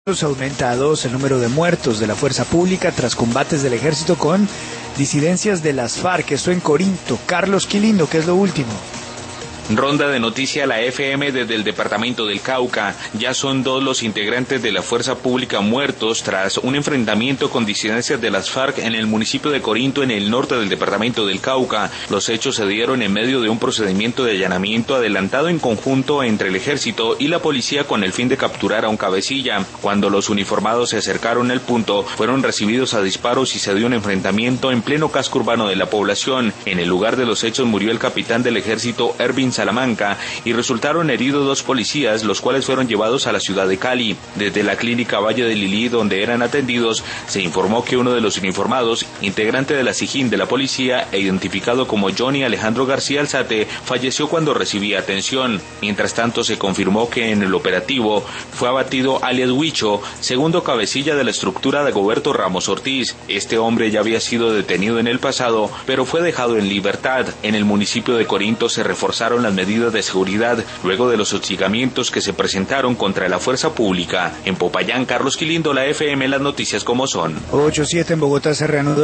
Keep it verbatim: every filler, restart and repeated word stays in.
Aumenta a dos el número de muertos de la fuerza pública tras combates del ejército con disidencias de las FARC. Esto en Corinto. Carlos Quilindo, ¿qué es lo último? Ronda de noticia a la F M desde el departamento del Cauca. Ya son dos los integrantes de la fuerza pública muertos tras un enfrentamiento con disidencias de las FARC en el municipio de Corinto, en el norte del departamento del Cauca. Los hechos se dieron en medio de un procedimiento de allanamiento adelantado en conjunto entre el ejército y la policía con el fin de capturar a un cabecilla. Cuando los uniformados se acercaron al punto, fueron recibidos a disparos y se dio un enfrentamiento en pleno casco urbano de la población. En el lugar de los hechos murió el capitán del ejército, Ervin Salamanca, y resultaron heridos dos policías, los cuales fueron llevados a la ciudad de Cali. Desde la clínica Valle de Lilí, donde eran atendidos, se informó que uno de los uniformados, integrante de la SIJIN de la policía e identificado como Johnny Alejandro García Alzate, falleció cuando recibía atención. Mientras tanto, se confirmó que en el operativo fue abatido alias Huicho, segundo cabecilla de la estructura de Dagoberto Ramos Ortiz. Este hombre ya había sido detenido en el pasado, pero fue dejado en libertad. En el municipio de Corinto se reforzaron las medidas de seguridad luego de los hostigamientos que se presentaron contra la fuerza pública. En Popayán, Carlos Quilindo, la F M, las noticias como son. ocho siete en Bogotá se reanudó